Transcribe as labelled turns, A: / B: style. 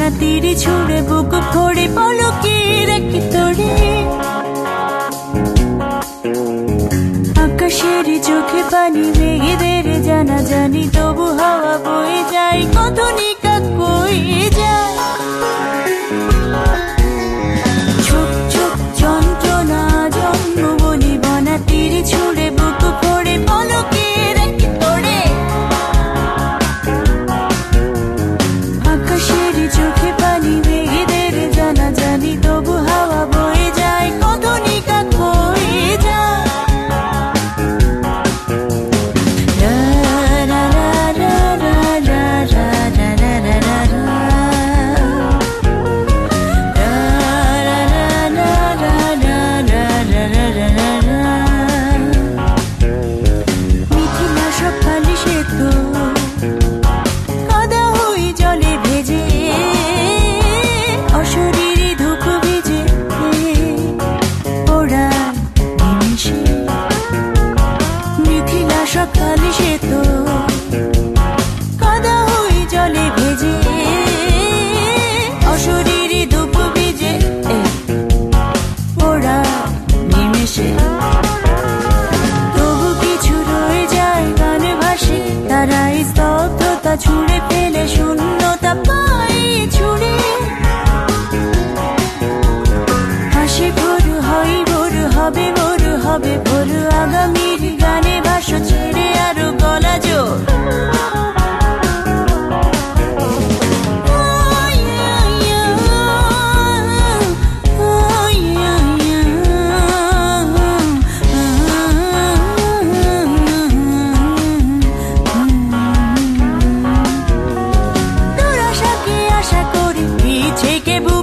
A: তীরে ছুড়ে বুক ফোড়ে পলকে রাখি তোরে আকাশের চোখে পানি মেঘেদের জানা জানি তবু হাওয়া বয়ে যায় কত নিকাক বয়ে যায় ছোপ ছোপ যন্ত্রণা জন্ম বলি বনা তীরে ছুড়ে বুক ফোড়ে পলকে রাখি তোরে আকাশের চোখে পানি মেঘেদের জানা জানি তবু হাওয়া বয়ে যায় কত নিকাক বয়ে যায় সকালে সে তো কাদা হয়ে জলে ভেজে অশরীরে ধূপ ভিজে ওরা নিমেষে তবু কিছু রয়ে যায় গান ভাসে তারা স্তব্ধতা ছুঁড়ে ফেলে শূন্যতা পায়ে ছুঁড়ে হাসি ভোর হয় ভোর হবে ভোর হবে ভোর আগামীর গানে ভাসো ছেড়ে আরো গলা জোর তোর আশাকে আশা করি পিছে কে